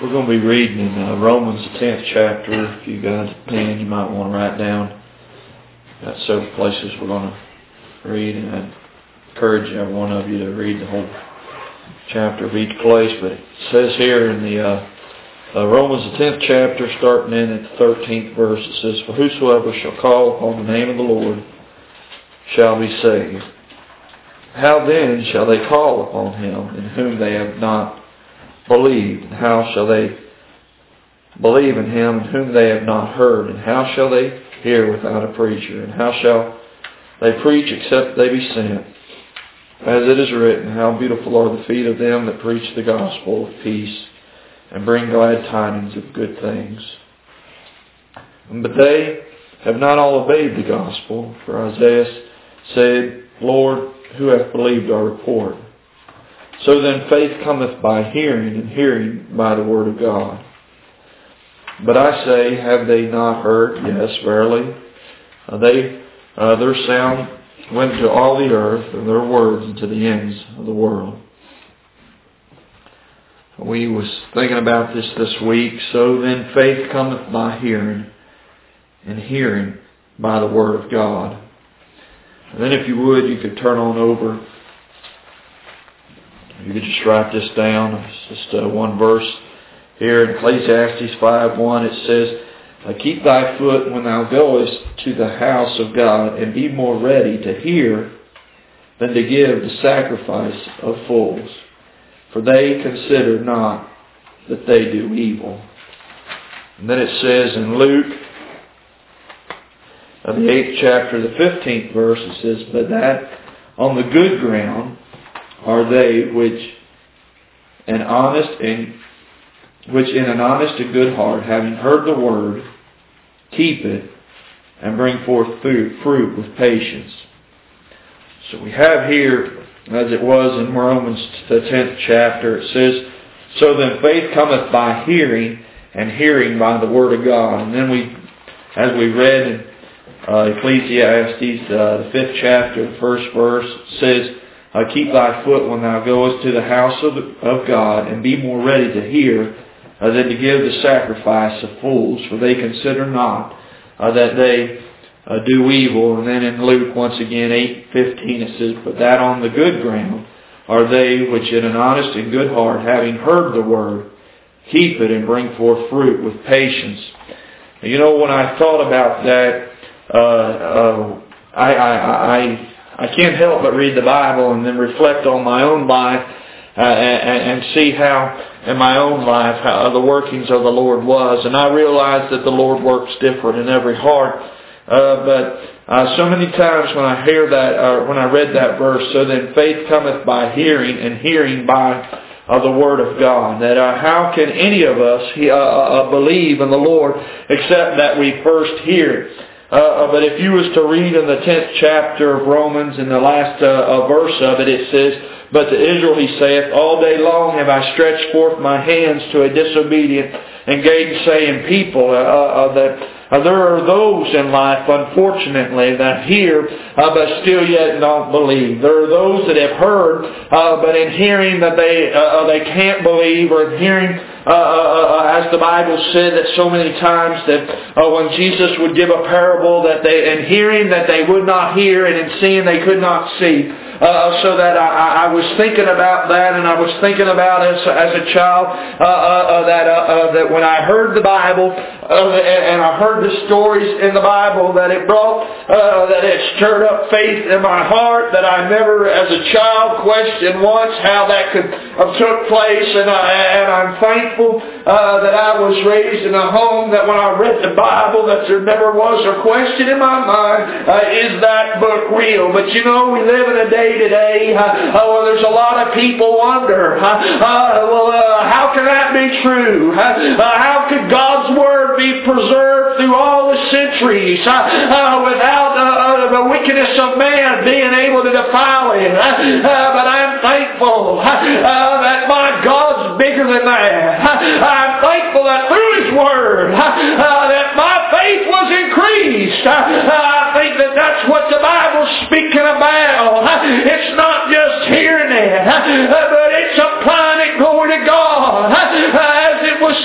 We're going to be reading in Romans the 10th chapter. If you got a pen, you might want to write down. Got several places we're going to read, and I encourage every one of you to read the whole chapter of each place. But it says here in the Romans the 10th chapter, starting in at the 13th verse, it says, "For whosoever shall call upon the name of the Lord shall be saved. How then shall they call upon him in whom they have not believed? And how shall they believe in him in whom they have not heard? And how shall they hear without a preacher? And how shall they preach except they be sent? As it is written, how beautiful are the feet of them that preach the gospel of peace and bring glad tidings of good things. But they have not all obeyed the gospel. For Isaiah said, Lord, who hath believed our report? So then faith cometh by hearing, and hearing by the word of God. But I say, have they not heard? Yes, verily. Their sound went to all the earth, and their words into the ends of the world." We was thinking about this week. So then faith cometh by hearing, and hearing by the word of God. And then if you would, you could turn on over. You could just write this down. It's just one verse here in Ecclesiastes 5:1. It says, "Keep thy foot when thou goest to the house of God, and be more ready to hear than to give the sacrifice of fools. For they consider not that they do evil." And then it says in Luke, the 8th chapter, the 15th verse, it says, "But that on the good ground are they which in an honest and good heart, having heard the word, keep it, and bring forth fruit with patience." So we have here, as it was in Romans the 10th chapter, it says, "So then faith cometh by hearing, and hearing by the word of God." And then as we read in Ecclesiastes, the 5th chapter, the 1st verse, says, "Keep thy foot when thou goest to the house of God, and be more ready to hear than to give the sacrifice of fools, for they consider not that they do evil." And then in Luke, once again, 8:15, it says, "But that on the good ground are they which in an honest and good heart, having heard the word, keep it, and bring forth fruit with patience." You know, when I thought about that, I can't help but read the Bible and then reflect on my own life and see how, in my own life, how the workings of the Lord was. And I realized that the Lord works different in every heart. But so many times when I hear that, when I read that verse, "So then faith cometh by hearing, and hearing by the word of God," that how can any of us believe in the Lord except that we first hear? But if you was to read in the 10th chapter of Romans, in the last verse of it, it says, "But to Israel he saith, All day long have I stretched forth my hands to a disobedient and gainsaying people." There are those in life, unfortunately, that hear, but still yet don't believe. There are those that have heard, but in hearing that they can't believe, or in hearing, as the Bible said that so many times, that when Jesus would give a parable, that in hearing that they would not hear, and in seeing they could not see. So that I was thinking about that, and I was thinking about as a child that when I heard the Bible and I heard the stories in the Bible, that it brought that it stirred up faith in my heart, that I never as a child questioned once how that could have took place, and I'm thankful that I was raised in a home that when I read the Bible, that there never was a question in my mind, is that book real? But you know, we live in a day today where there's a lot of people wonder, how can that be true? How could God's Word be preserved through all the centuries without the wickedness of man being able to defile it? But I'm thankful that my God's bigger than that. I'm thankful that through His Word that my faith was increased. I think that that's what the Bible's speaking about. It's not just hearing it, but it's applying it, glory to God. As it was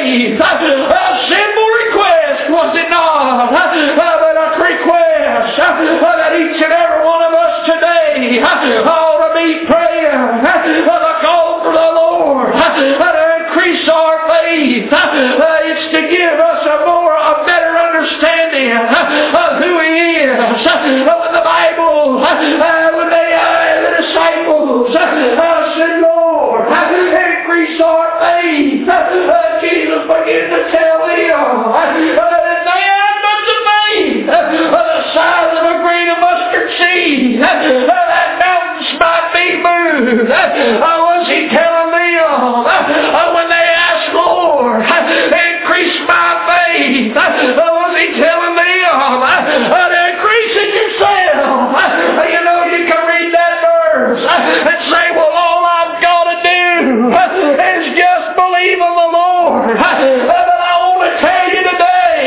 faith. A simple request, was it not? But a request that each and every one of us today ought to be praying. The call for the Lord to increase our faith. It's to give us a better understanding of who He is. When the Bible, when the disciples said, Lord, increase our faith, Jesus began to tell them that they had much of faith, the size of a grain of mustard seed, that mountains might be moved. Was He telling them when they asked, Lord, increase my faith? Was He telling them to increase it yourself? You know, you can read that verse and say, well, all I've got to do is just believe in the Lord. But I want to tell you today,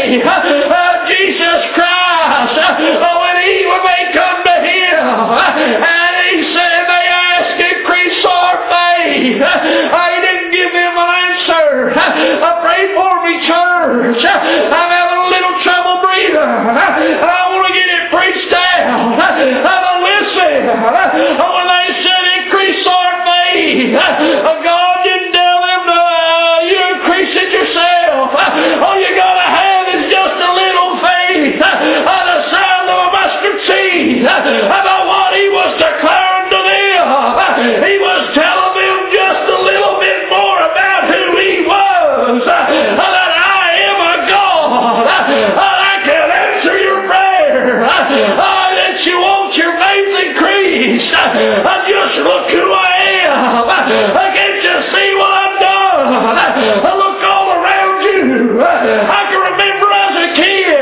Jesus Christ, when they come to Him, and He said they asked, increase our faith, He didn't give them an answer. Pray for me, church. I'm having a little trouble breathing. I want to get it preached out. But listen, when they said increase our faith, God didn't tell them to you increase it yourself. All you got to have is just a little faith, the sound of a mustard seed. About what He was declaring to them, He was telling them just a little bit more about who He was. That I am a God that can answer your prayer. That you want your faith increased. Just look who I am. Can't you see what I've done? Look all around you. I can remember as a kid,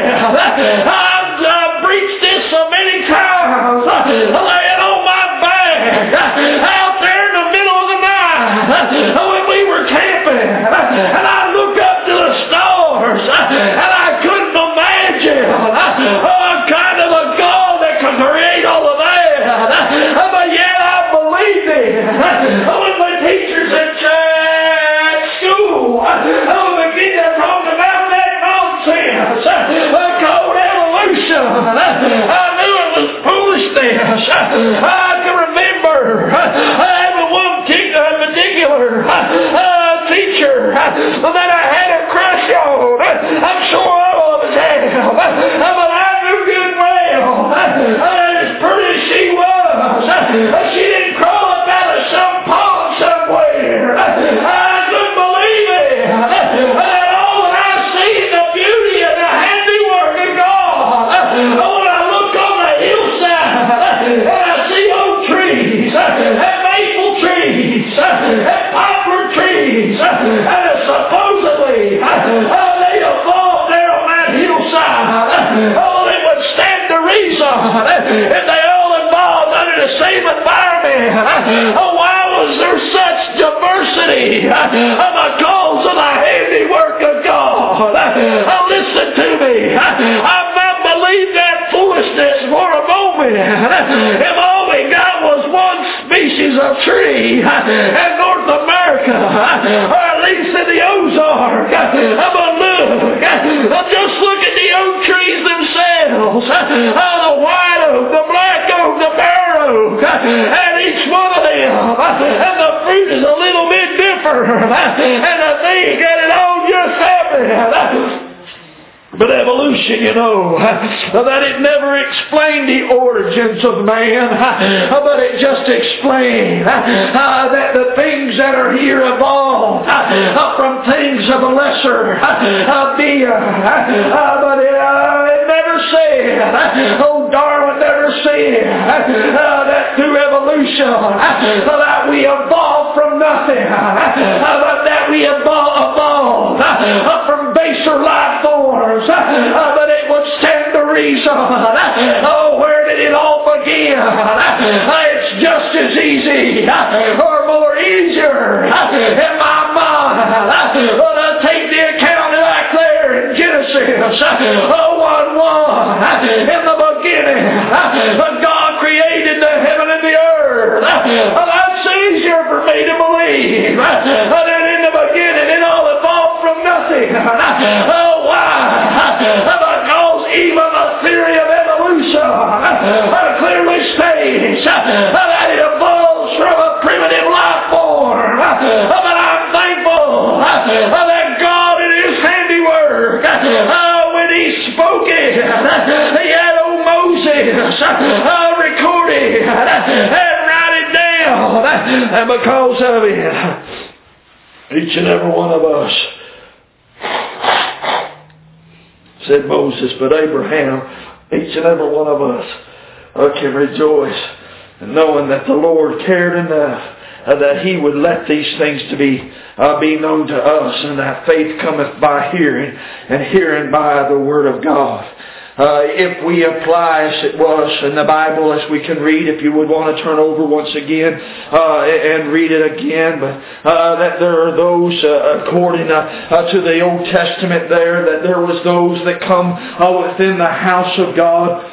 I've preached this so many times, laying on my back out there in the middle of the night when we were camping, and I looked up to the stars, and I couldn't imagine kind of a God that could create all of that, but yet I believed it. When the teachers at school began to talk about that nonsense called evolution, I knew it was foolishness. I can remember having one particular teacher that I had a crush on. I'm sure all of us have, but I knew good well as pretty as she was, she didn't crawl up out of some pond somewhere. I couldn't believe it. That all that I see is the beauty and the handiwork of God. When I look on the hillside and I see oak trees and maple trees and poplar trees, and supposedly they evolved there on that hillside. It would stand to reason if they all evolved under the same environment. Why was there such diversity? Because of the handiwork of God. Listen to me. I've not believed that foolishness for a moment. If all we got was one species of tree in North America, or at least in the Ozark, but look, just look at the oak trees themselves. The white oak, the black oak, the bare oak, and each one of them, and the fruit is a little bit different, and the thing got it all just happened. But evolution, you know, that it never explained the origins of man, but it just explained that the things that are here evolved from things of a lesser being. But it never said, Darwin never said that through evolution that we evolved from nothing, but that we evolved from baser life forms. But it would stand to reason. Where did it all begin? It's just as easy or more easier in my mind to take the account like there in Genesis 1:1. In the beginning, God created the heaven and the earth. That's easier for me to believe. That in the beginning it all evolved from nothing. Oh, why? Because even the theory of evolution clearly states that it evolves from a primitive life form. But I'm thankful that God in His handiwork, when He spoke it, He had old Moses record it and write it down. And because of it, each and every one of us, said Moses, but Abraham, each and every one of us can rejoice in knowing that the Lord cared enough that He would let these things to be known to us, and that faith cometh by hearing, and hearing by the Word of God. If we apply as it was in the Bible, as we can read, if you would want to turn over once again and read it again, but that there are those according to the Old Testament there, that there was those that come within the house of God,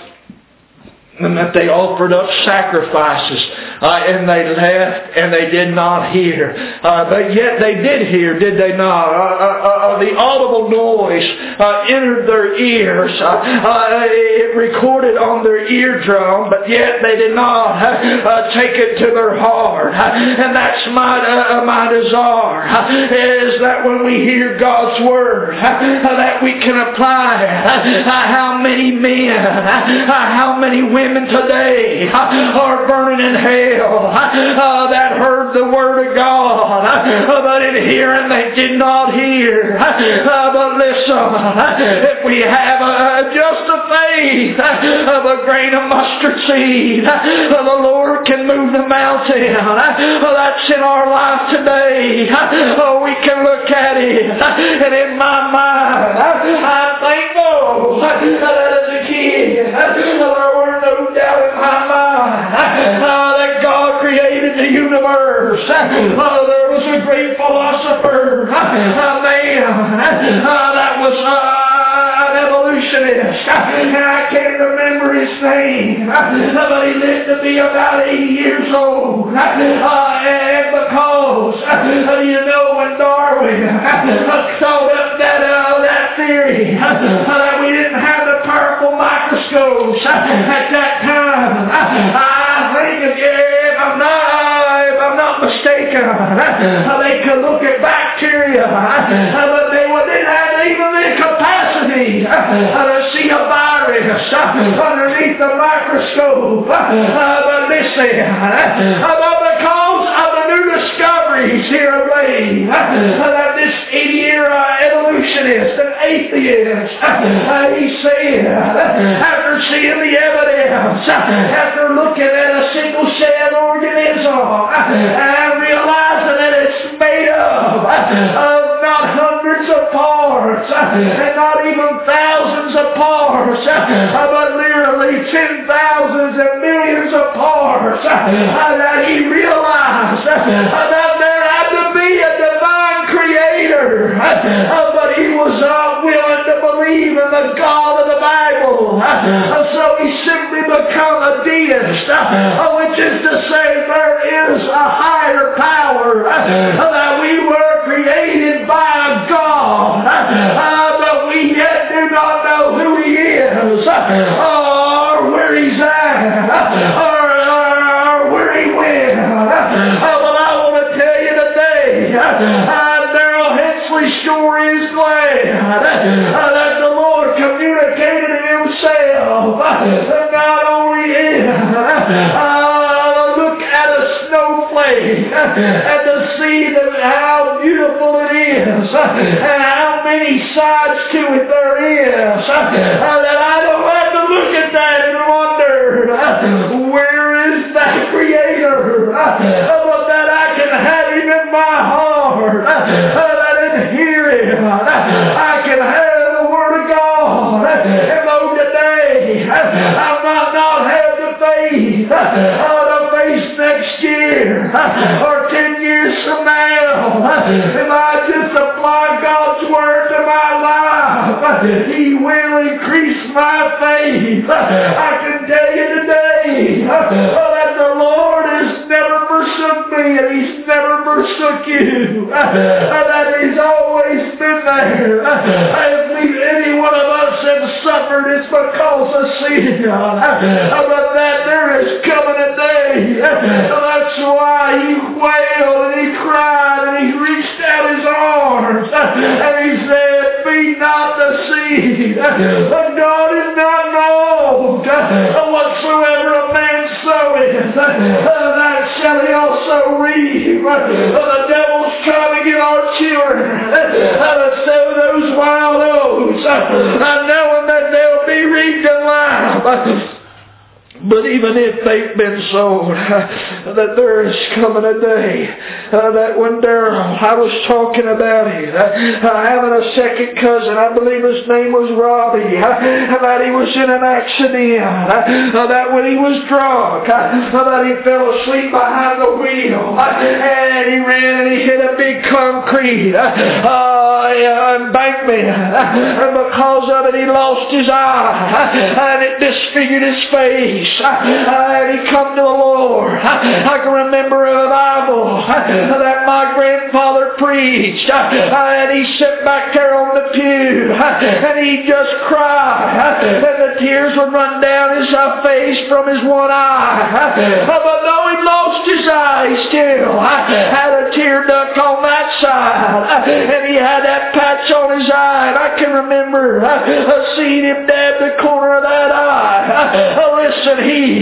and that they offered up sacrifices, and they left, and they did not hear. But yet they did hear, did they not? The audible noise entered their ears. It recorded on their eardrum, but yet they did not take it to their heart. And that's my desire, is that when we hear God's Word, that we can apply it. How many men, how many women today are burning in hell that heard the Word of God, but in hearing they did not hear. But listen, if we have just a faith of a grain of mustard seed, the Lord can move the mountain that's in our life today. We can look at it, and in my mind, I'm thankful that as a kid, there were no doubt in my mind that God created the universe. There was a great philosopher, a man that was an evolutionist, and I can't remember his name, but he lived to be about 80 years old. And because, when Darwin thought up that theory, that we didn't have the powerful microscopes at that time, I think, if I'm not mistaken, they could look at bacteria, but they didn't have even the capacity to see a virus underneath the microscope. But listen, because of the new discoveries here of late, that this 80-year evolutionist and atheist, he said, after seeing the evidence, after looking at a single-celled organism, and realizing that it's made up of not hundreds of parts, and not even thousands of parts, but literally 10,000s and millions of parts, that he realized that there had to be a divine creator, but he was not willing to believe in the God of the Bible, so he simply became a deist, which is to say there is a higher power, that we were created by God, but we yet do not know who He is, or where He's at, or where He went. Well, I want to tell you today, Daryl Hensley sure is glad that the Lord communicated Himself, not only in look at a snowflake and to see how beautiful it is, and how many sides to it there is, that I don't have to look at that and wonder, where is that Creator? But that I can have Him in my heart, that in hearing I can have the Word of God. And though today I might not have the faith to face next year or 10 years from now, if I just apply God's Word to my life, He will increase my faith. I can tell you today that the Lord has never forsaken forsook me and He's never forsook you. That He's always been there. If any one of us have suffered, it's because of sin. But that there is coming a day. That's why He wailed and He cried and He reached out His arms and He said, be not deceived. God is not mocked. Whatsoever a man soweth, that shall he also reap. The devil's trying to get our children to sow those wild oats, knowing that they'll be reaped in life. But even if they've been sold, that there is coming a day that when Darrell, I was talking about him, having a second cousin, I believe his name was Robbie, that he was in an accident, that when he was drunk, that he fell asleep behind the wheel, and he ran and he hit a big concrete embankment, and because of it he lost his eye, and it disfigured his face. And he come to the Lord. I can remember a Bible that my grandfather preached, and he sat back there on the pew, and he just cried, and the tears would run down his face from his one eye. But though he lost his eye, he still had a tear duct on that side, and he had that patch on his eye. And I can remember seeing him dab the corner of that eye. Listen,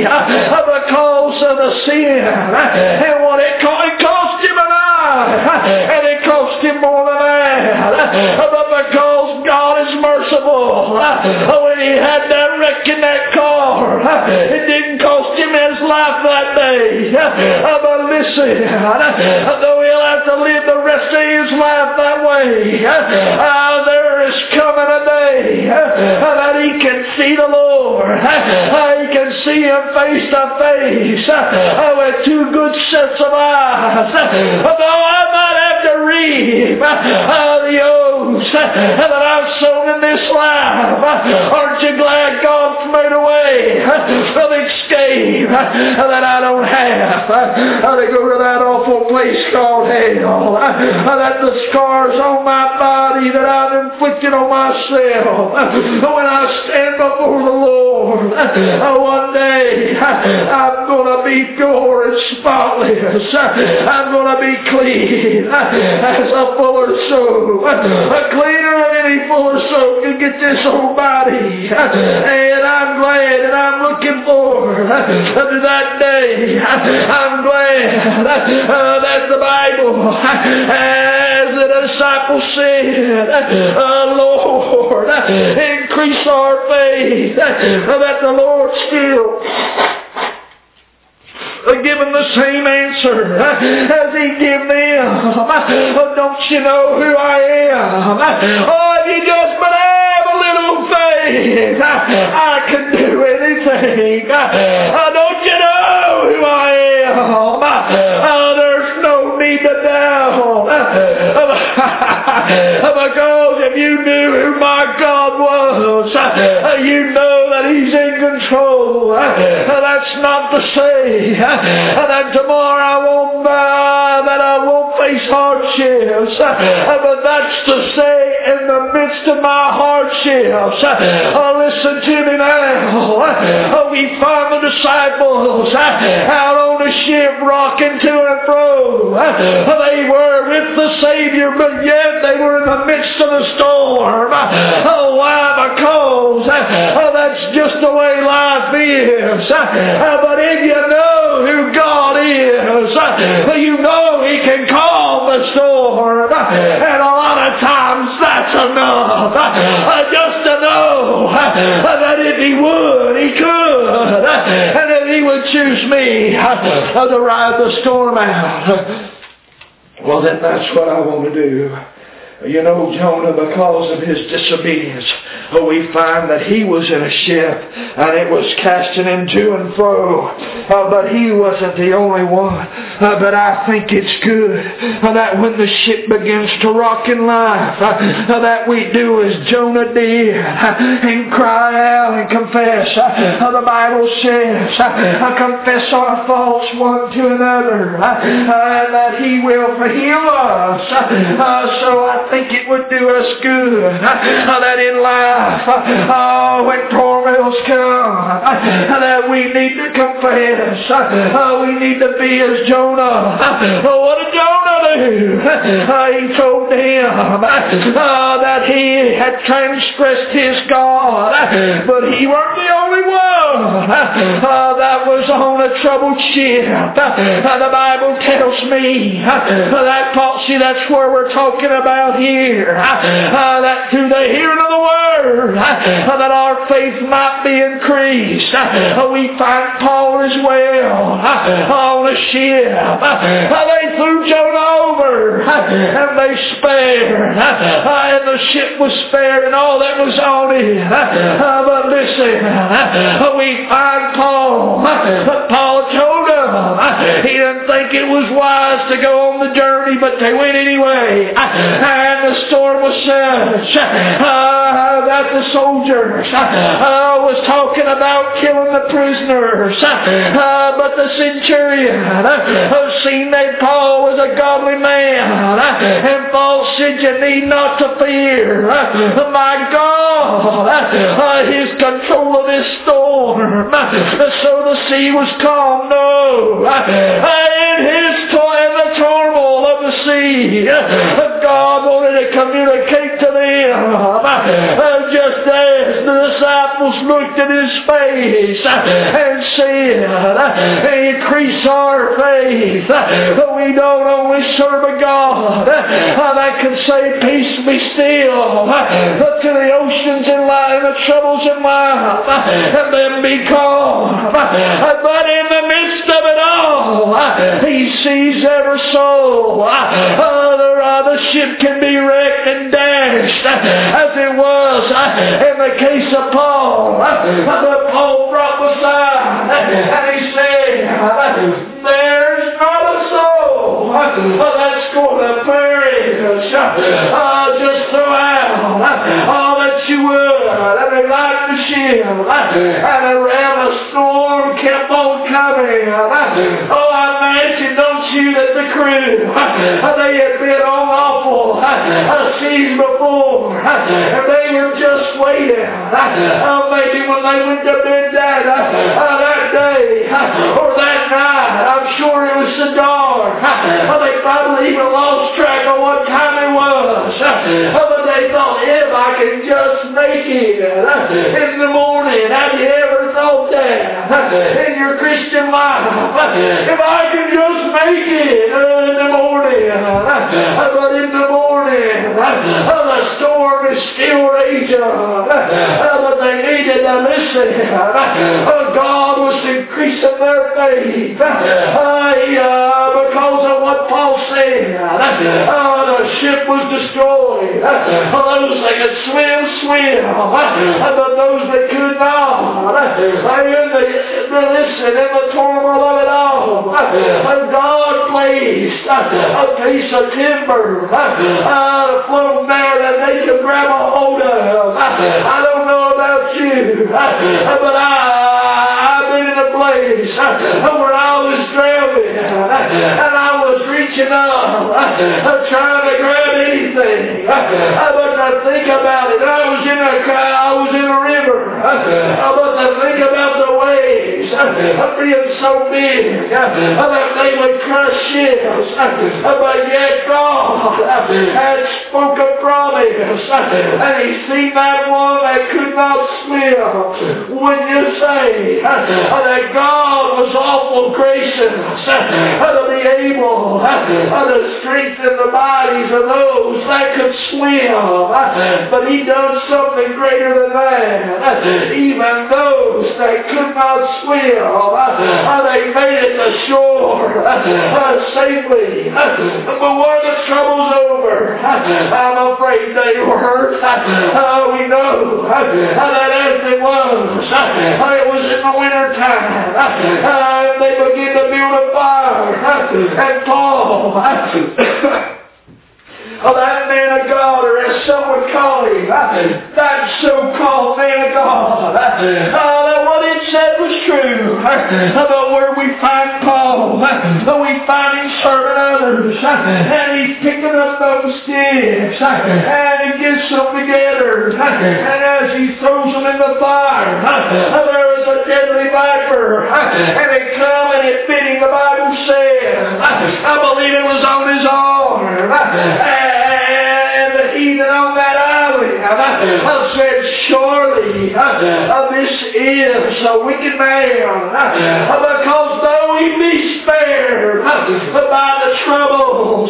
because of the sin, and what it cost him an eye, and it cost him more than that, but because God is merciful, when he had that wreck in that car, it didn't cost him his life that day. But listen, though he'll have to live the rest of his life that way, there is coming a day that he can see the Lord. He can see Him face to face with two good sets of eyes. Though I might have to reap the oats that I've sown in this life, aren't you glad God made a way of escape that I don't have to go to that awful place called hell, that the scars on my body that I've inflicted on myself, when I stand before the Lord one day, I'm going to be pure and spotless. I'm going to be clean as a fuller's soap, cleaner than any fuller's soap can get this old body. And I'm glad and I'm looking forward to that day. I'm glad that the Bible, as the disciples said, Lord, increase our faith, that the Lord still given the same answer as He gave them. Don't you know who I am? If you just but have a little faith, I can do anything. Don't you know who I am? There's no need to doubt. Because if you knew who my God was, you know that He's in control. That's not to say that tomorrow I won't face hardships, but that's to say in the midst of my hardships, listen to me now. We find the disciples out on the ship rocking to and fro. They were with the Savior, but yet they were in the midst of the storm. Why? Because that's just the way life is. But if you know who God is, you know He can calm the storm. And a lot of times that's enough. Just to know that if He would, He could. And if He would choose me to ride the storm out, well then that's what I want to do. You know, Jonah, because of his disobedience, we find that he was in a ship and it was casting him to and fro. But he wasn't the only one. But I think it's good that when the ship begins to rock in life, that we do as Jonah did and cry out and confess. The Bible says, confess our faults one to another, and that He will forgive us. So I think it would do us good that in life, when turmoils come, that we need to confess. We need to be as Jonah. What did Jonah do? He told him that he had transgressed his God, but he weren't the only one that was on a troubled ship. The Bible tells me that's where we're talking about here, that through the hearing of the Word, that our faith might be increased. We find Paul as well on a ship. They threw Jonah over and they spared, and the ship was spared and all that was on it. But listen, we find Paul told them he didn't think it was wise to go on the journey, but they went anyway. And the storm was such that the soldiers was talking about killing the prisoners. But the centurion seen that Paul was a godly man, and Paul said, you need not to fear. My God is control of this storm. So the sea was calm. No, in the turmoil of the sea, God wanted to communicate to them, just as the disciples looked at His face and said, increase our faith. We don't only serve a God that can say, peace be still, to the oceans and the troubles in life, and then be calm. But in the midst of it all, He sees every soul. The ship can be wrecked and dashed, as it was in the case of Paul. But Paul prophesied, and he said, there's not a soul that's going to perish. Just throw out all that you would. And they liked the ship, and around the storm kept on coming. I imagine, don't you, that the crew, they had been on awful seas before, and they were just waiting. Maybe when they went to bed that day or that night, I'm sure it was so dark. They probably even lost track of what time it was. But they thought, if I can just make it in the morning. Have you ever thought that in your Christian life? If I can just make it in the morning, but in the morning, the storm is still raging. But they needed to listen. God was increasing their faith because of what Paul said. The ship was destroyed. Those that could swim. But those that could not, listen, in the turmoil of it all, God placed a piece of timber floating there that they could grab a hold of. I don't know about you, but I've been in a place where I was drowning, and I was reaching up, trying to grab anything. But to think about it, I was in a river. But to think about the waves being so big that they would crush ships. But yet God had spoke a promise, and He seen that one that could not swim. Wouldn't you say that God was awful gracious to be able to strengthen the bodies of those that could swim? But He done something greater than that. Even those that could not swim, They made it to shore safely. But when the trouble's over, I'm afraid they were hurt. We know that as it was in the winter time. They began to build a fire and call. That man of God, or as some would call him, that so-called man of God, that what it said was true. But where we find Paul, we find him serving others, and he's picking up those sticks, and he gets them together, and as he throws them in the fire, there is a deadly viper, and it come and it bit him, the Bible says. I believe it was on his arm. And the heathen on that island said, surely this is a wicked man, because though he be spared by the troubles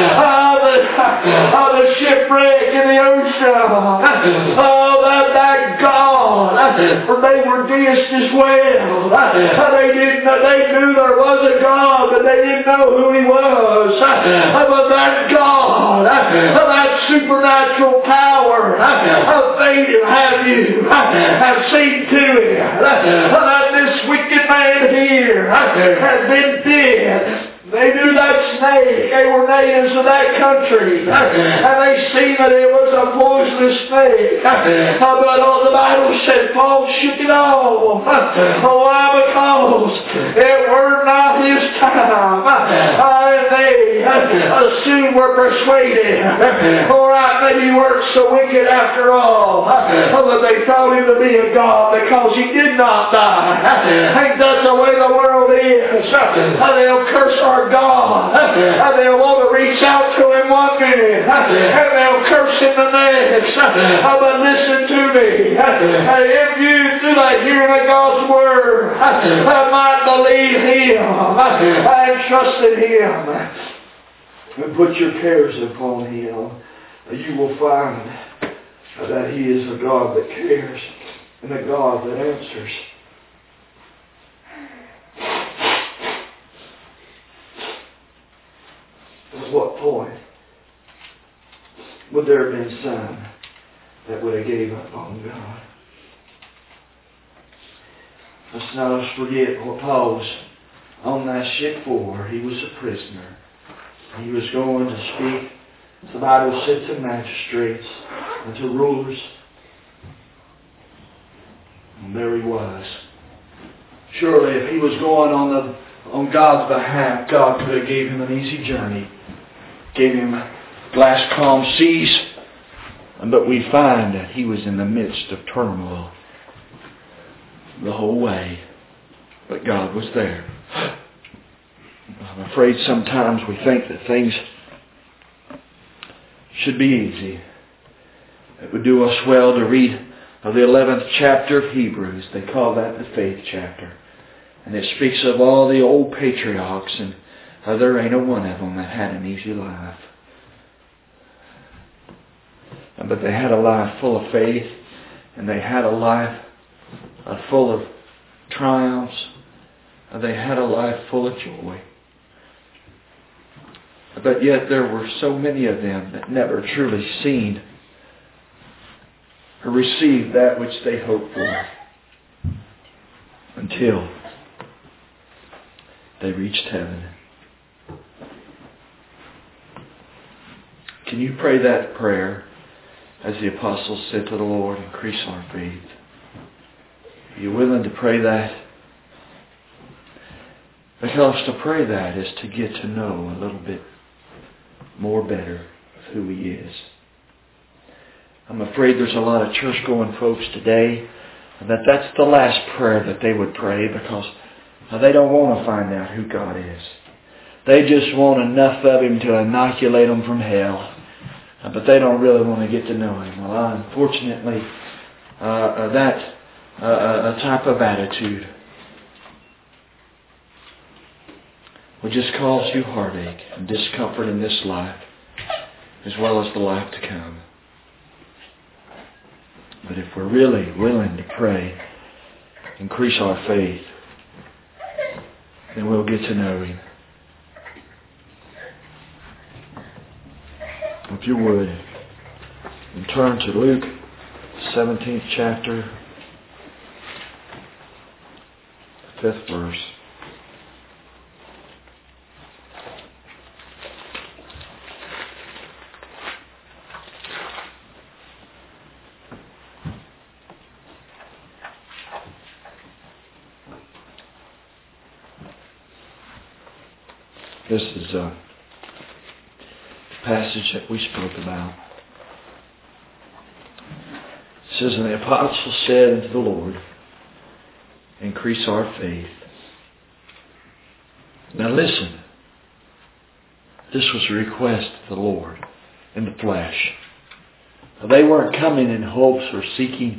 of the shipwreck in the ocean, that God, for they were deists as well. They knew there was a God, but they didn't know who He was. But that God, that supernatural power, have seen to it that this wicked man here has been dead. They knew that snake. They were natives of that country. And they seen that it was a poisonous snake. But the Bible said Paul shook it off. Why? Because it were not his time. And they soon were persuaded. Alright, maybe he weren't so wicked after all. But they thought him to be a God because he did not die. Ain't that the way the world is? They'll curse our God. They'll want to reach out to Him one minute, and they'll curse Him the next. But listen to me. If you, through that hearing of God's Word, might believe Him and trust in Him, and put your cares upon Him, you will find that He is a God that cares and a God that answers. At what point would there have been some that would have gave up on God? Let's not forget what Paul was on that ship for. He was a prisoner. He was going to speak, the Bible said, to magistrates and to rulers. And there he was. Surely if he was going on God's behalf, God could have gave him an easy journey. Gave him glass calm seas. But we find that he was in the midst of turmoil the whole way. But God was there. I'm afraid sometimes we think that things should be easy. It would do us well to read of the 11th chapter of Hebrews. They call that the faith chapter. And it speaks of all the old patriarchs, and there ain't a one of them that had an easy life. But they had a life full of faith, and they had a life full of triumphs. They had a life full of joy. But yet there were so many of them that never truly seen or received that which they hoped for until they reached heaven. Can you pray that prayer as the apostles said to the Lord, increase our faith? Are you willing to pray that? Because to pray that is to get to know a little bit more better of who He is. I'm afraid there's a lot of church-going folks today that's the last prayer that they would pray, because they don't want to find out who God is. They just want enough of Him to inoculate them from hell. But they don't really want to get to know Him. Well, unfortunately, that type of attitude will just cause you heartache and discomfort in this life, as well as the life to come. But if we're really willing to pray, increase our faith, and we'll get to know Him. If you would, and turn to Luke 17th chapter, 5th verse. This is a passage that we spoke about. It says, and the apostle said unto the Lord, increase our faith. Now listen. This was a request of the Lord in the flesh. They weren't coming in hopes or seeking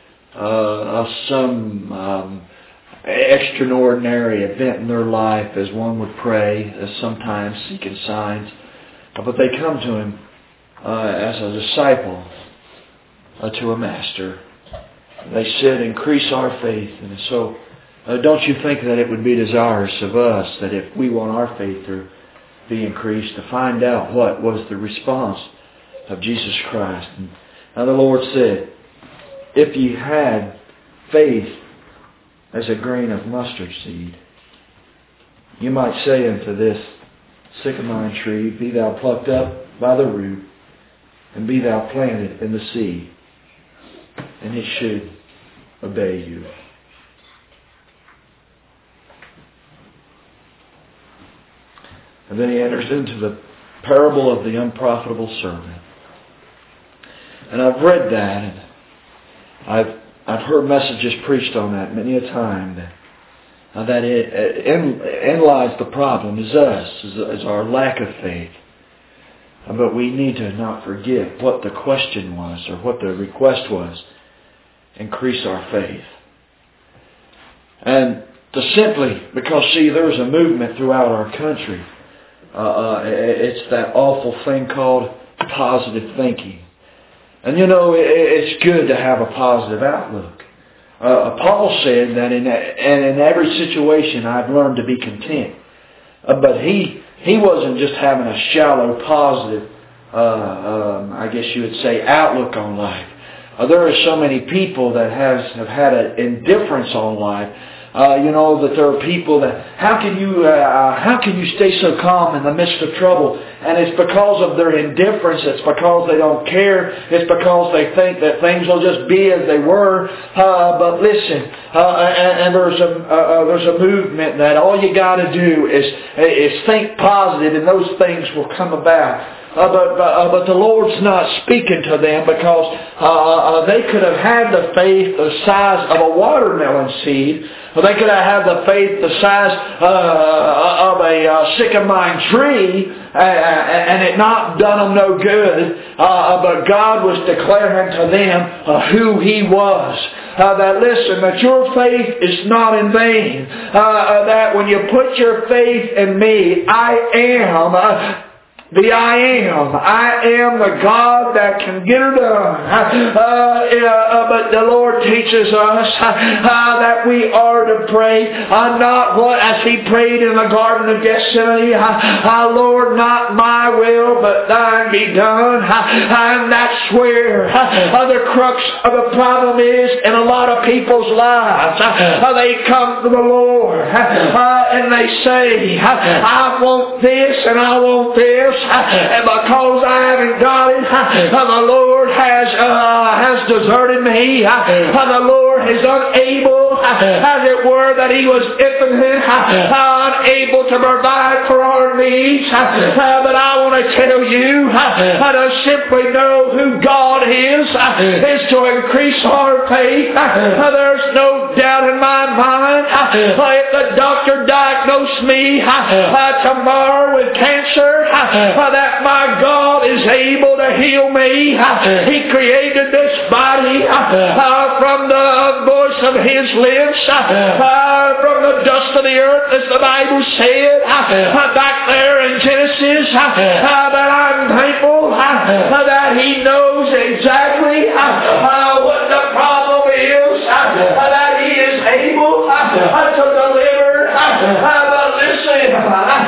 some extraordinary event in their life, as one would pray, as sometimes seeking signs. But they come to Him as a disciple to a master. They said, increase our faith. And so, don't you think that it would be desirous of us that if we want our faith to be increased, to find out what was the response of Jesus Christ. And now the Lord said, if ye had faith as a grain of mustard seed, you might say unto this sycamore tree, be thou plucked up by the root, and be thou planted in the sea, and it should obey you. And then He enters into the parable of the unprofitable servant. And I've read that, and I've heard messages preached on that many a time, that in lies the problem is us, is our lack of faith. But we need to not forget what the question was, or what the request was. Increase our faith. And to simply, because see, there's a movement throughout our country. It's that awful thing called positive thinking. And you know, it's good to have a positive outlook. Paul said that in every situation I've learned to be content. But he wasn't just having a shallow positive, I guess you would say, outlook on life. There are so many people that have had an indifference on life. That there are people that, how can you stay so calm in the midst of trouble? And it's because of their indifference. It's because they don't care. It's because they think that things will just be as they were. But listen, and there's a movement that all you got to do is think positive, and those things will come about. But the Lord's not speaking to them, because they could have had the faith the size of a watermelon seed. They could have had the faith the size of a sycamore tree, and it not done them no good. But God was declaring to them who He was. That listen, that your faith is not in vain. That when you put your faith in me, I am the I am. I am the God that can get her done. But the Lord teaches us that we are to pray. Not what, as He prayed in the Garden of Gethsemane, Lord, not my will, but Thine be done. And that's where the crux of the problem is in a lot of people's lives. They come to the Lord and they say, I want this and I want this. And because I haven't got it, the Lord has deserted me. The Lord is unable, as it were, that He was impotent, unable to provide for our needs. But I want to tell you, to simply know who God is to increase our faith. There's no doubt in my mind, if the doctor diagnosed me tomorrow with cancer, that my God is able to heal me. He created this body from the voice of His lips, from the dust of the earth, as the Bible said back there in Genesis. But I'm thankful that He knows exactly what the problem is, that He is able to deliver. But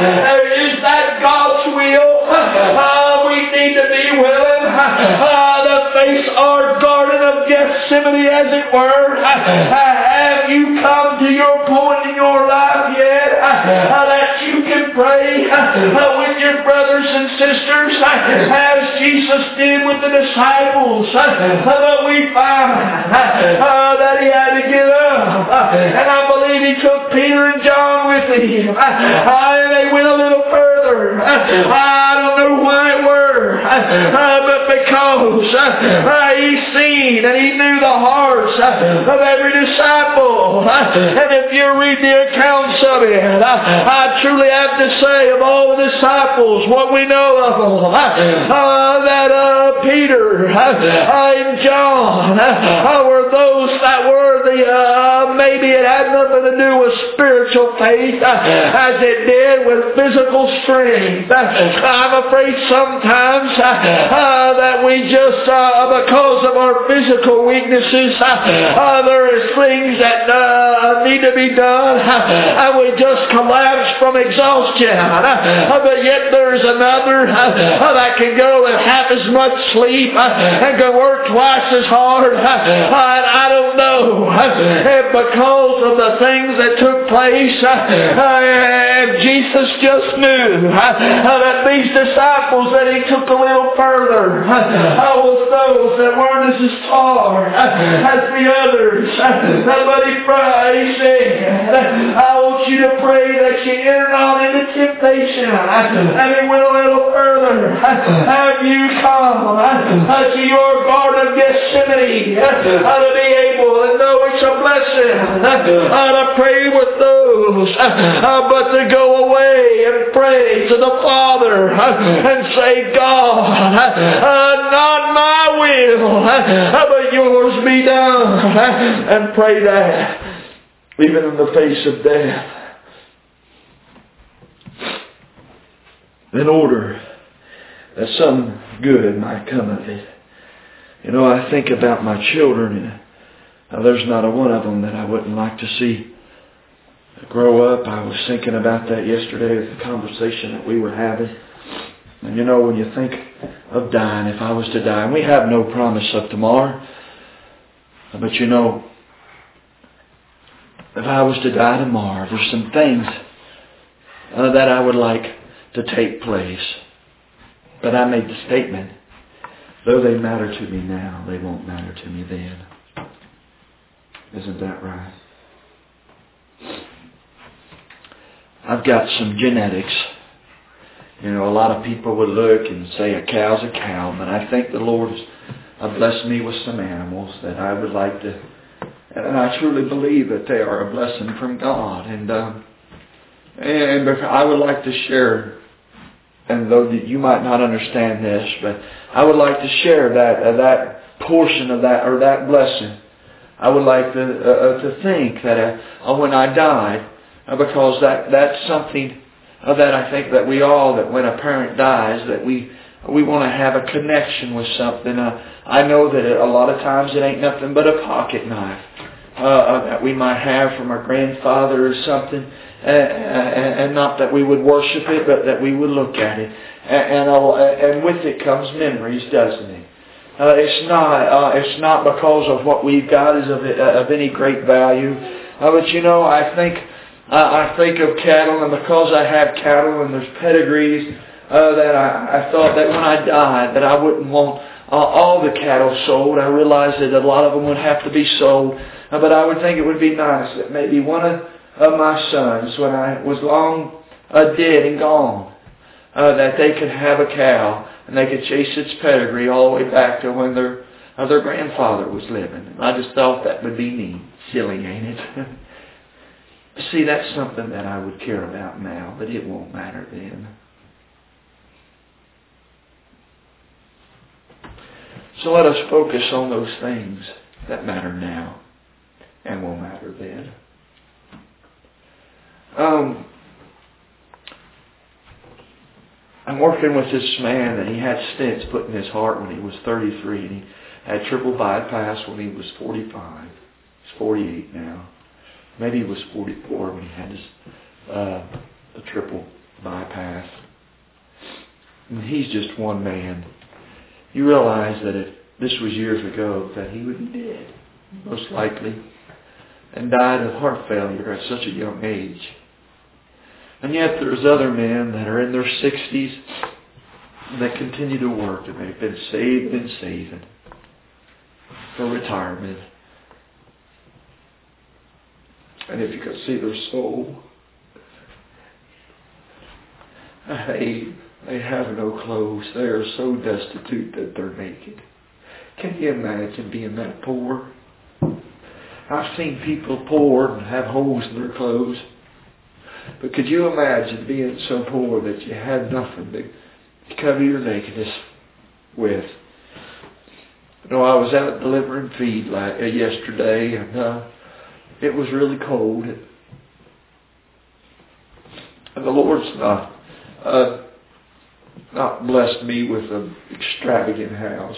Is that God's will? We need to be willing to face our Garden of Gethsemane, as it were. Have you come to your point in your life yet that you can pray with your brothers and sisters as Jesus did with the disciples? But we find that he had to get up, and I believe he took Peter and John with him, and they went a little further. I don't know why it were, but because he seen and he knew the hearts of every disciple. And if you read the accounts of it, I truly have to say, of all the disciples, what we know of them, that Peter and John were those that were the maybe it had nothing to do with spiritual faith as it did with physical strength. I'm afraid sometimes that we just because of our physical weaknesses, there is things that need to be done, and we just collapse from exhaustion. But yet there's another that can go with half as much sleep and can work twice as hard. And I don't know if because of the things that took place, Jesus just knew that these disciples that he took a little further was those that weren't as far as the others. But he said, I want you to pray that you enter not into temptation. And he went a little further. Have you come to your Garden of Gethsemane to be able to know it's a blessing to pray with those, but to go away and pray to the Father and say, God, not my will, but yours be done. And pray that even in the face of death, in order that some good might come of it. You know, I think about my children, and there's not a one of them that I wouldn't like to see grow up. I was thinking about that yesterday with the conversation that we were having. And you know, when you think of dying, if I was to die, and we have no promise of tomorrow, but you know, if I was to die tomorrow, there's some things that I would like to take place. But I made the statement, though they matter to me now, they won't matter to me then. Isn't that right? I've got some genetics. You know, a lot of people would look and say a cow's a cow, but I think the Lord has blessed me with some animals that I would like to, and I truly believe that they are a blessing from God. And I would like to share, and though you might not understand this, but I would like to share that portion of that, or that blessing. I would like to think that when I died, because that's something that I think that we all, that when a parent dies, that we want to have a connection with something. I know that a lot of times it ain't nothing but a pocket knife that we might have from our grandfather or something, and not that we would worship it, but that we would look at it, and with it comes memories, doesn't it? It's not because of what we've got is of any great value, but you know, I think of cattle, and because I have cattle and there's pedigrees, that I thought that when I died that I wouldn't want all the cattle sold. I realized that a lot of them would have to be sold, but I would think it would be nice that maybe one of my sons, when I was long dead and gone, that they could have a cow and they could chase its pedigree all the way back to when their grandfather was living. And I just thought that would be neat. Silly, ain't it? See, that's something that I would care about now, but it won't matter then. So let us focus on those things that matter now and will matter then. I'm working with this man that he had stents put in his heart when he was 33, and he had triple bypass when he was 45. He's 48 now. Maybe he was 44 when he had his the triple my path. And he's just one man. You realize that if this was years ago, that he would be dead, most likely, and died of heart failure at such a young age. And yet there's other men that are in their 60s that continue to work, and they've been saving for retirement. And if you could see their soul, they have no clothes. They are so destitute that they're naked. Can you imagine being that poor? I've seen people poor and have holes in their clothes. But could you imagine being so poor that you had nothing to cover your nakedness with? You know, I was out delivering feed yesterday, and it was really cold. And the Lord's not blessed me with an extravagant house.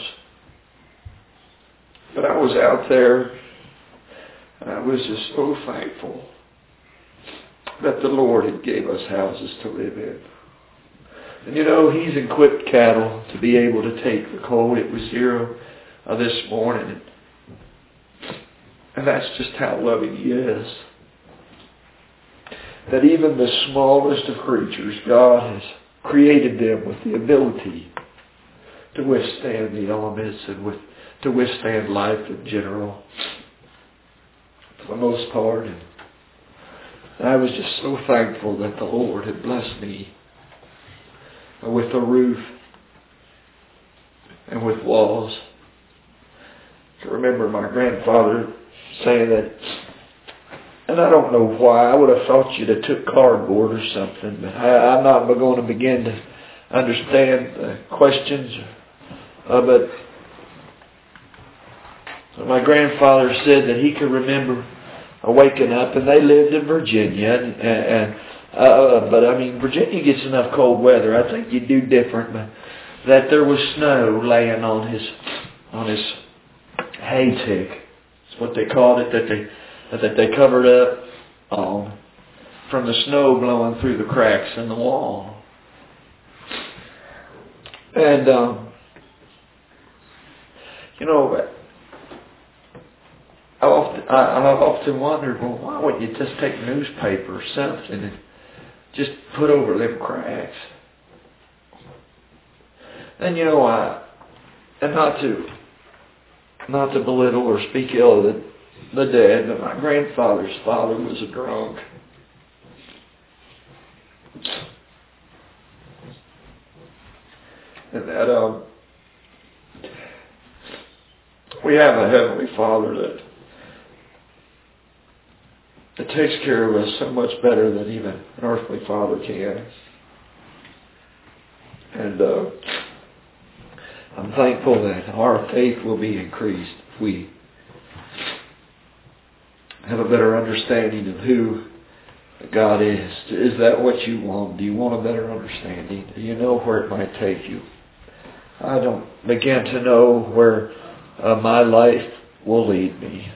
But I was out there, and I was just so thankful that the Lord had gave us houses to live in. And you know, He's equipped cattle to be able to take the cold. It was 0 this morning. And that's just how loving He is. That even the smallest of creatures, God has created them with the ability to withstand the elements and to withstand life in general, for the most part. And I was just so thankful that the Lord had blessed me with a roof and with walls. I remember my grandfather saying that, and I don't know why, I would have thought you'd have took cardboard or something, but I'm not going to begin to understand the questions. But my grandfather said that he could remember waking up, and they lived in Virginia, but I mean, Virginia gets enough cold weather. I think you'd do different, but that there was snow laying on his hay tick. That's what they called it, that they covered up on from the snow blowing through the cracks in the wall. And you know, I've often wondered, well, why wouldn't you just take newspaper or something and just put over them cracks? And you know, and not to belittle or speak ill of the dead, but my grandfather's father was a drunk. And that we have a Heavenly Father that takes care of us so much better than even an earthly father can. And I'm thankful that our faith will be increased if we have a better understanding of who God is. Is that what you want? Do you want a better understanding? Do you know where it might take you? I don't begin to know where my life will lead me.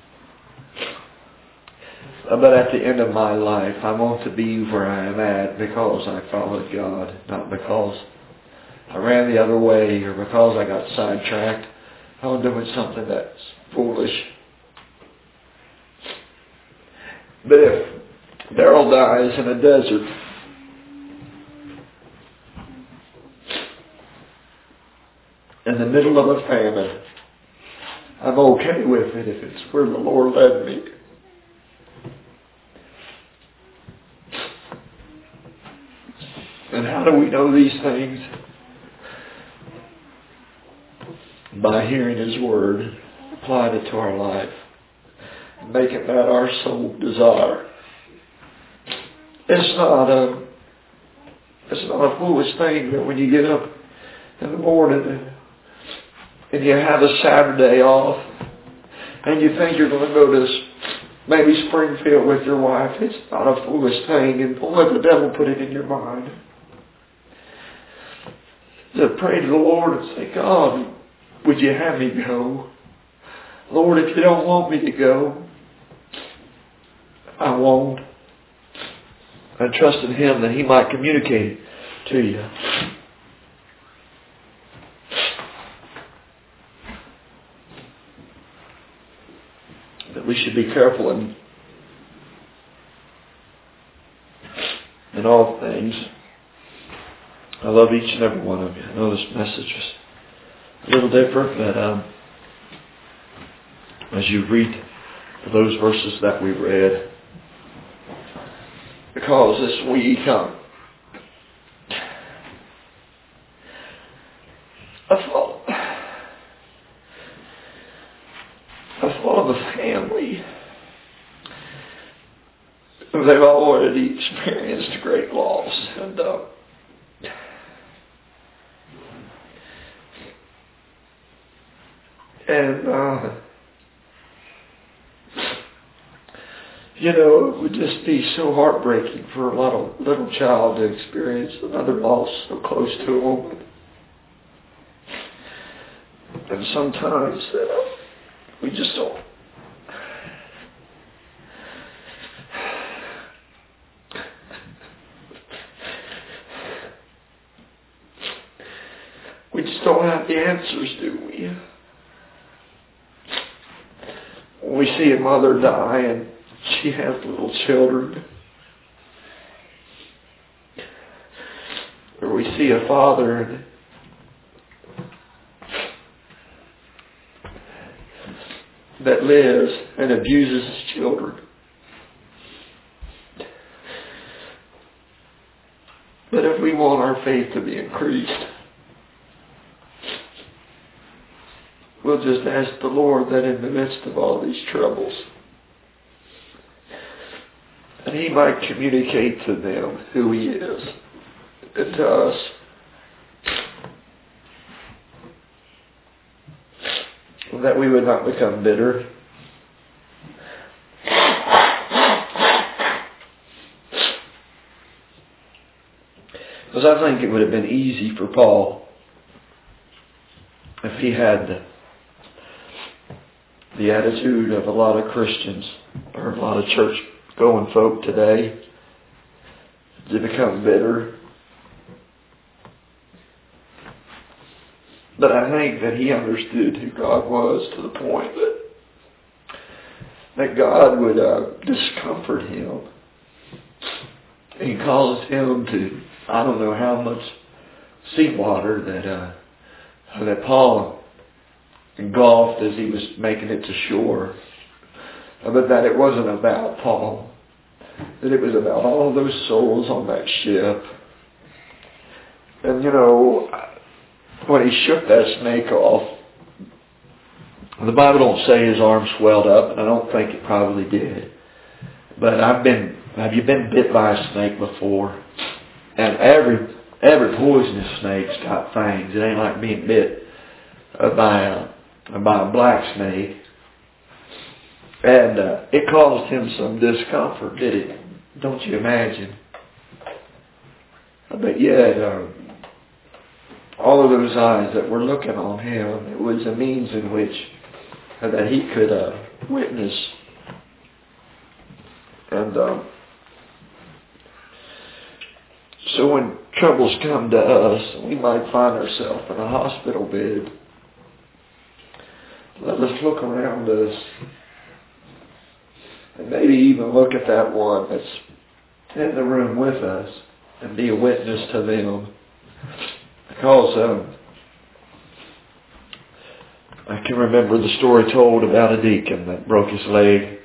But at the end of my life, I want to be where I am at because I followed God, not because I ran the other way or because I got sidetracked on doing something that's foolish. But if Daryl dies in a desert, in the middle of a famine, I'm okay with it if it's where the Lord led me. And how do we know these things? By hearing His Word, applied it to our life, making that our sole desire. It's not a foolish thing that when you get up in the morning and you have a Saturday off and you think you're going to go to maybe Springfield with your wife, it's not a foolish thing, and don't let the devil put it in your mind. To pray to the Lord and say, God, would you have me go? Lord, if you don't want me to go, I won't. And trust in Him that He might communicate it to you. That we should be careful in all things. I love each and every one of you. I know this message was a little different, but as you read those verses that we read, because this week I thought of a family. They've already experienced great loss, and it would just be so heartbreaking for a little child to experience another loss so close to home. And sometimes we just don't. We just don't have the answers, do we? When we see a mother die and she has little children, or we see a father that lives and abuses his children. But if we want our faith to be increased, we'll just ask the Lord that in the midst of all these troubles, that He might communicate to them who He is, and to us. That we would not become bitter. Because I think it would have been easy for Paul if he had the attitude of a lot of Christians or a lot of church-going folk today to become bitter. But I think that he understood who God was to the point that God would discomfort him and cause him to, I don't know how much seawater that Paul engulfed as he was making it to shore, but that it wasn't about Paul, that it was about all those souls on that ship. And when he shook that snake off, the Bible don't say his arm swelled up, and I don't think it probably did. But have you been bit by a snake before? And every poisonous snake's got fangs. It ain't like being bit by a black snake. And it caused him some discomfort, did it? Don't you imagine? But yet, all of those eyes that were looking on him, it was a means in which that he could witness. And so when troubles come to us, we might find ourselves in a hospital bed. Let us look around us and maybe even look at that one that's in the room with us and be a witness to them. Because I can remember the story told about a deacon that broke his leg.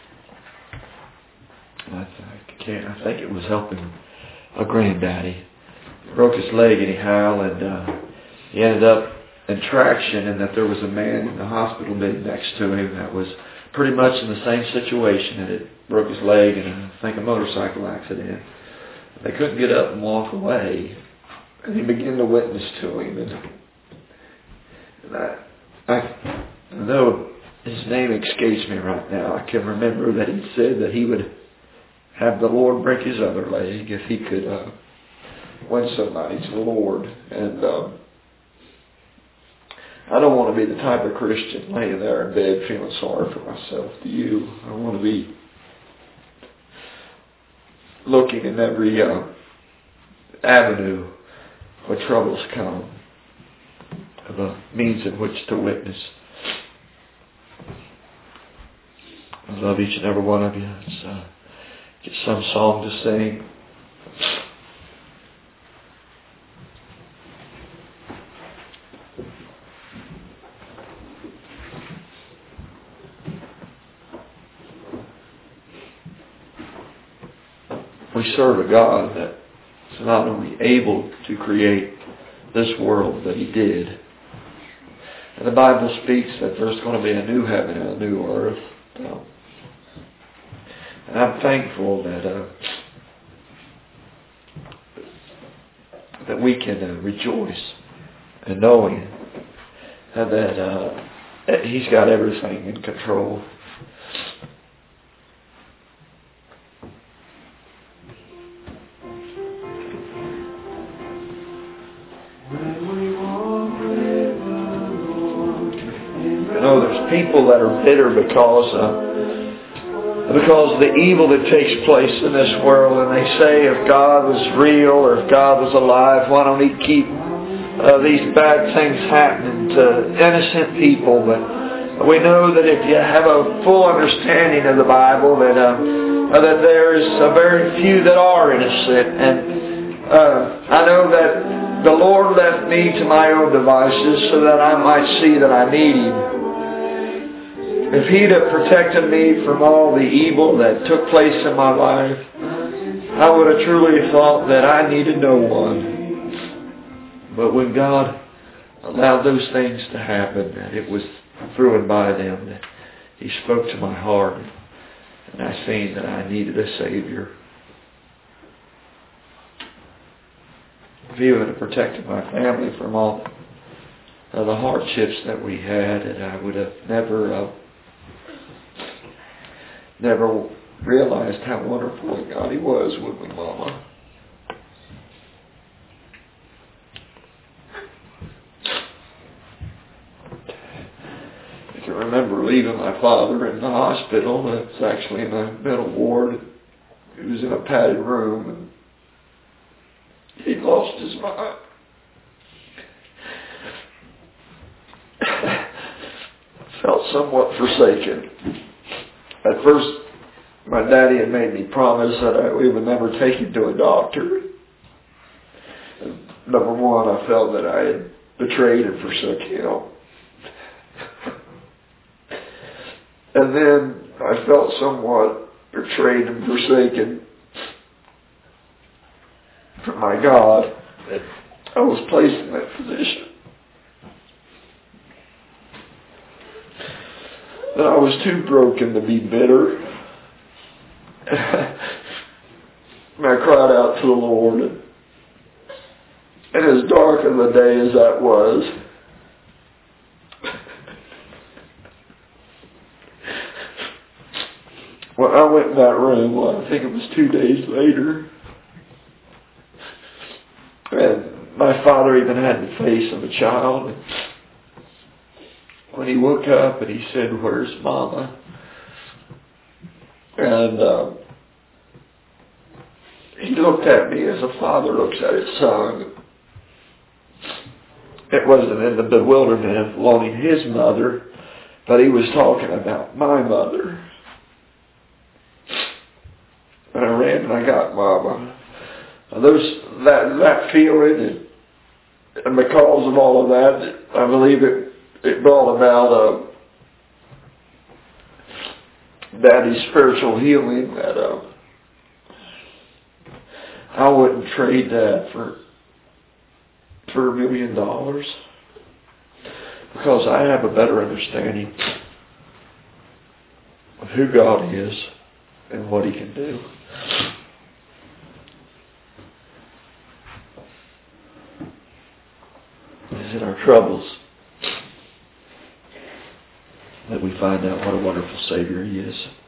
I think it was helping a granddaddy. He broke his leg anyhow, and he ended up in traction, and that there was a man in the hospital bed next to him that was pretty much in the same situation, and it broke his leg in I think a motorcycle accident. They couldn't get up and walk away. And he began to witness to him. And though his name escapes me right now, I can remember that he said that he would have the Lord break his other leg if he could win somebody to the Lord. And I don't want to be the type of Christian laying there in bed feeling sorry for myself. Do you? I want to be looking in every avenue where troubles come, of a means in which to witness. I love each and every one of you. Let's get some song to sing. We serve a God that is not only able to create this world, but He did. And the Bible speaks that there's going to be a new heaven and a new earth. And I'm thankful that we can rejoice in knowing that He's got everything in control. People that are bitter because of the evil that takes place in this world, and they say if God was real or if God was alive, why don't He keep these bad things happening to innocent people? But we know that if you have a full understanding of the Bible, that there's very few that are innocent. And I know that the Lord left me to my own devices so that I might see that I need Him. If He'd have protected me from all the evil that took place in my life, I would have truly thought that I needed no one. But when God allowed those things to happen, that it was through and by them that He spoke to my heart, and I seen that I needed a Savior. If He would have protected my family from all the hardships that we had, and I would have never realized how wonderful God He was, would we, Mama? I can remember leaving my father in the hospital. It's actually in a mental ward. He was in a padded room, and he lost his mind. Felt somewhat forsaken. At first, my daddy had made me promise that we would never take him to a doctor. Number one, I felt that I had betrayed and forsook him. And then I felt somewhat betrayed and forsaken from my God that I was placed in that position. That I was too broken to be bitter. And I cried out to the Lord. And as dark of a day as that was, when I went in that room, I think it was 2 days later, and my father even had the face of a child. When he woke up and he said, "Where's Mama?" And he looked at me as a father looks at his son. It wasn't in the bewilderment of wanting his mother, but he was talking about my mother. And I ran and I got Mama. That feeling, and because of all of that, I believe it brought about Daddy's spiritual healing, that I wouldn't trade that for $1 million, because I have a better understanding of who God is and what He can do. It's in our troubles that we find out what a wonderful Savior He is.